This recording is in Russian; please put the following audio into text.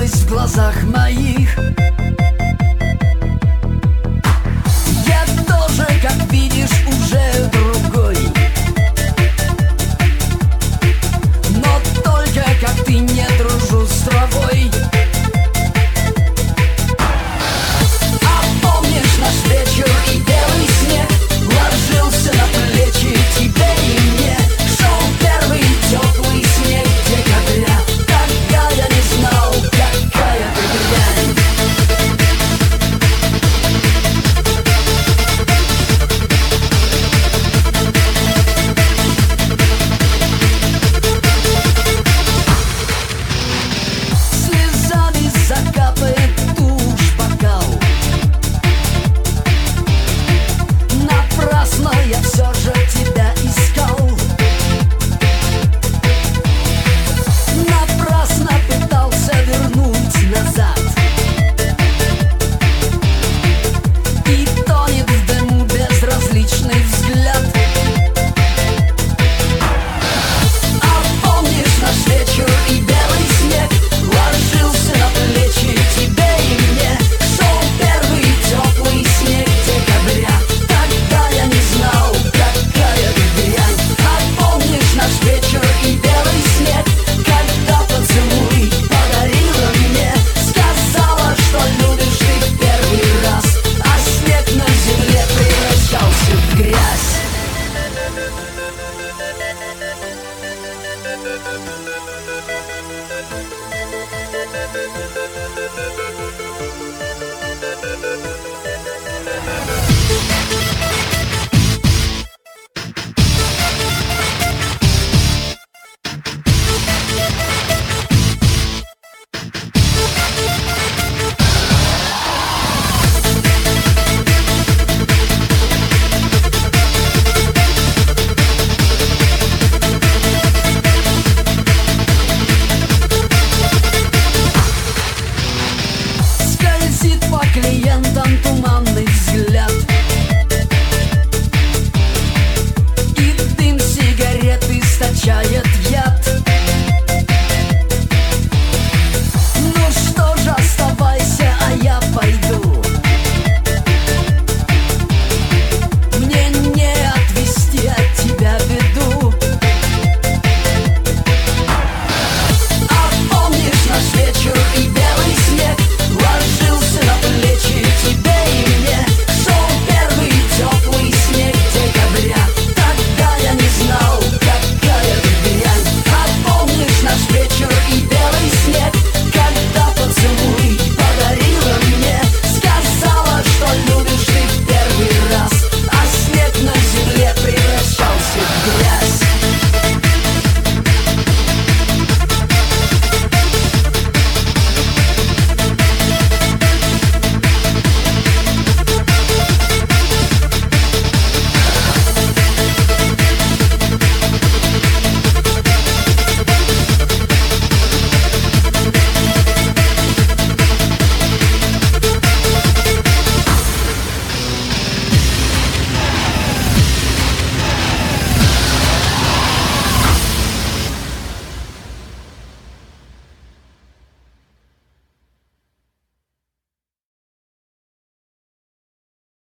изменилось в глазах моих. Я тоже, как видишь, уже другой, но только как ты не дружу с травой. А помнишь наш вечер и белый снег ложился на плечи тебе и мне? Шел первый теплый снег декабря. Тогда я не знал, какая ты дрянь. Слезами закапает тушь бокал. Напрасно я все же тебя искал. Напрасно пытался вернуть назад. И тонет в дыму безразличный взгляд. А помнишь наш вечер и белый снег ложился на плечи тебе и мне? Шел первый теплый снег декабря. Тогда я не знал, какая ты дрянь. А помнишь наш вечер и белый снег, когда поцелуй подарила мне? Сказала, что любишь ты в первый раз, а снег на земле превращался в грязь.